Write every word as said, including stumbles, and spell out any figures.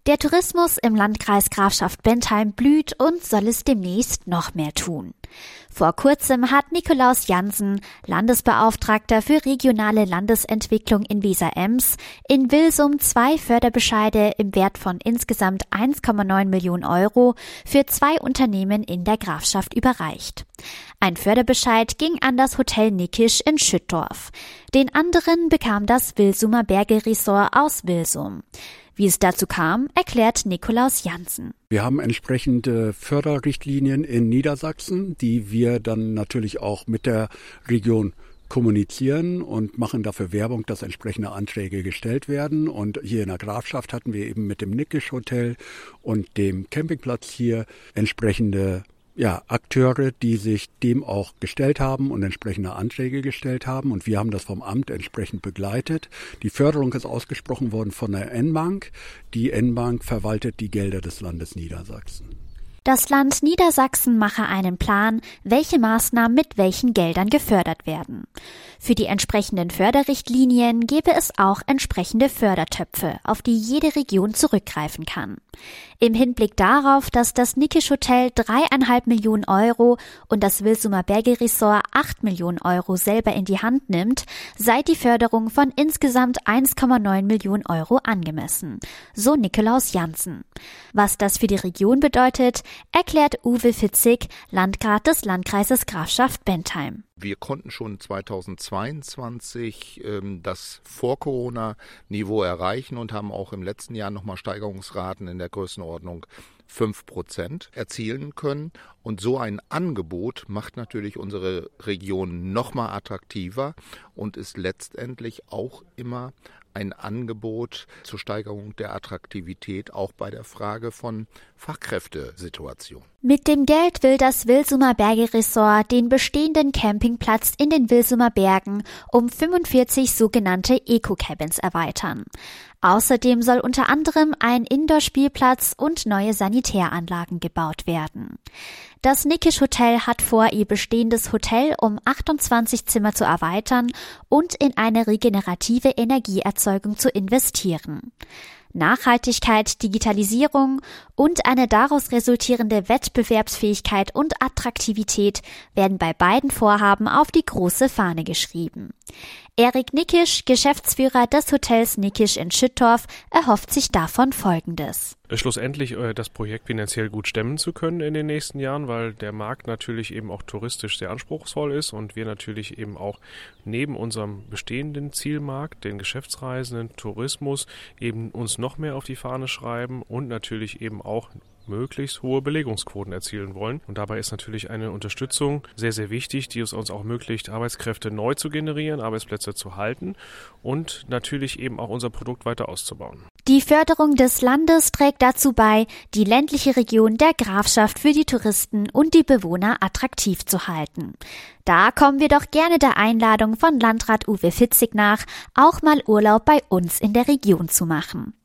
Der Tourismus im Landkreis Grafschaft-Bentheim blüht und soll es demnächst noch mehr tun. Vor kurzem hat Nikolaus Jansen, Landesbeauftragter für regionale Landesentwicklung in Weser-Ems, in Wilsum zwei Förderbescheide im Wert von insgesamt eins Komma neun Millionen Euro für zwei Unternehmen in der Grafschaft überreicht. Ein Förderbescheid ging an das Hotel Nickisch in Schüttorf. Den anderen bekam das Wilsumer Berge-Resort aus Wilsum. Wie es dazu kam, erklärt Nikolaus Jansen. Wir haben entsprechende Förderrichtlinien in Niedersachsen, die wir dann natürlich auch mit der Region kommunizieren und machen dafür Werbung, dass entsprechende Anträge gestellt werden. Und hier in der Grafschaft hatten wir eben mit dem Nickisch Hotel und dem Campingplatz hier entsprechende Ja, Akteure, die sich dem auch gestellt haben und entsprechende Anträge gestellt haben. Und wir haben das vom Amt entsprechend begleitet. Die Förderung ist ausgesprochen worden von der N-Bank. Die N-Bank verwaltet die Gelder des Landes Niedersachsen. Das Land Niedersachsen mache einen Plan, welche Maßnahmen mit welchen Geldern gefördert werden. Für die entsprechenden Förderrichtlinien gebe es auch entsprechende Fördertöpfe, auf die jede Region zurückgreifen kann. Im Hinblick darauf, dass das Nickisch Hotel dreieinhalb Millionen Euro und das Wilsumer Berge-Resort acht Millionen Euro selber in die Hand nimmt, sei die Förderung von insgesamt eins Komma neun Millionen Euro angemessen. So Nikolaus Jansen. Was das für die Region bedeutet, erklärt Uwe Fitzig, Landrat des Landkreises Grafschaft-Bentheim. Wir konnten schon zweitausendzweiundzwanzig ähm, das Vor-Corona-Niveau erreichen und haben auch im letzten Jahr nochmal Steigerungsraten in der Größenordnung fünf Prozent erzielen können. Und so ein Angebot macht natürlich unsere Region nochmal attraktiver und ist letztendlich auch immer ein Angebot zur Steigerung der Attraktivität, auch bei der Frage von Fachkräftesituation. Mit dem Geld will das Wilsumer Berge-Resort den bestehenden Campingplatz in den Wilsumer Bergen um fünfundvierzig sogenannte Eco-Cabins erweitern. Außerdem soll unter anderem ein Indoor-Spielplatz und neue Sanitäranlagen gebaut werden. Das Nickisch Hotel hat vor, ihr bestehendes Hotel um achtundzwanzig Zimmer zu erweitern und in eine regenerative Energieerzeugung zu investieren. Nachhaltigkeit, Digitalisierung und eine daraus resultierende Wettbewerbsfähigkeit und Attraktivität werden bei beiden Vorhaben auf die große Fahne geschrieben. Erik Nickisch, Geschäftsführer des Hotels Nickisch in Schüttorf, erhofft sich davon Folgendes. Schlussendlich das Projekt finanziell gut stemmen zu können in den nächsten Jahren, weil der Markt natürlich eben auch touristisch sehr anspruchsvoll ist und wir natürlich eben auch neben unserem bestehenden Zielmarkt, den Geschäftsreisenden, Tourismus, eben uns noch mehr auf die Fahne schreiben und natürlich eben auch möglichst hohe Belegungsquoten erzielen wollen. Und dabei ist natürlich eine Unterstützung sehr, sehr wichtig, die es uns auch ermöglicht, Arbeitskräfte neu zu generieren, Arbeitsplätze zu halten und natürlich eben auch unser Produkt weiter auszubauen. Die Förderung des Landes trägt dazu bei, die ländliche Region der Grafschaft für die Touristen und die Bewohner attraktiv zu halten. Da kommen wir doch gerne der Einladung von Landrat Uwe Fitzig nach, auch mal Urlaub bei uns in der Region zu machen.